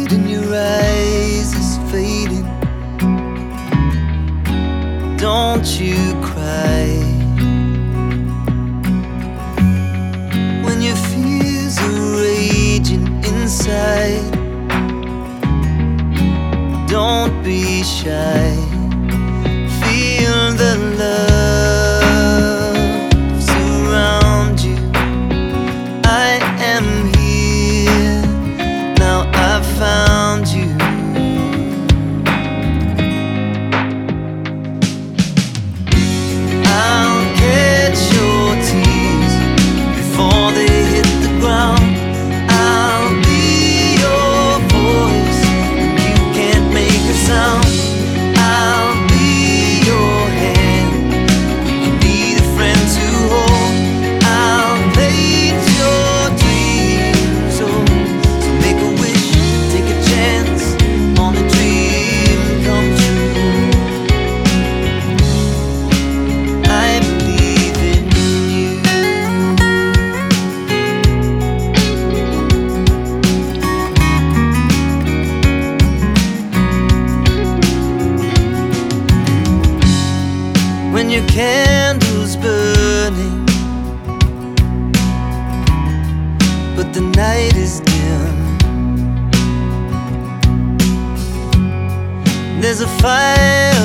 in your eyes is fading. Don't you cry when your fears are raging inside. Don't be shy. Feel the love surround you. I am here, now I've found you. I'll catch your tears before they hit the ground. I'll be your voice when you can't make a sound. I'll be your hand when you need a friend to hold. I'll paint your dreams old. So make a wish, take a chance on a dream come true. I believe in you. When your candle's burning, but the night is dim, there's a fire